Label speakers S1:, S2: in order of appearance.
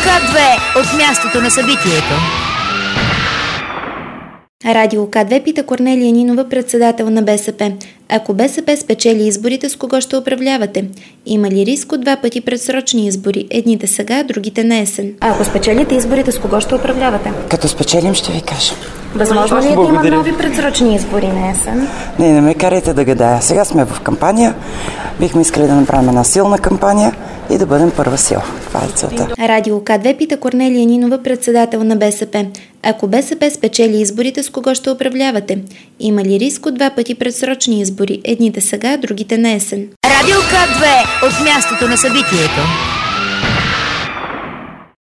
S1: К2 от мястото на събитието.
S2: Радио К2 пита Корнелия Нинова, председател на БСП. Ако БСП спечели изборите, с кого ще управлявате? Има ли риск от 2 пъти предсрочни избори? Едните сега, другите на есен. А ако спечелите изборите, с кого ще управлявате?
S3: Като спечелим, ще ви кажа.
S2: Възможно ли е да има нови предсрочни избори на есен?
S3: Не ме карайте да гадая. Сега сме в кампания. Бихме искали да направим една силна кампания и да бъдем първа сила. Това е целта.
S2: Радио К2 пита Корнелия Нинова, председател на БСП. Ако БСП спечели изборите, с кого ще управлявате? Има ли риск от 2 пъти предсрочни избори? Едните сега, другите на есен.
S1: Радио К2 от мястото на събитието.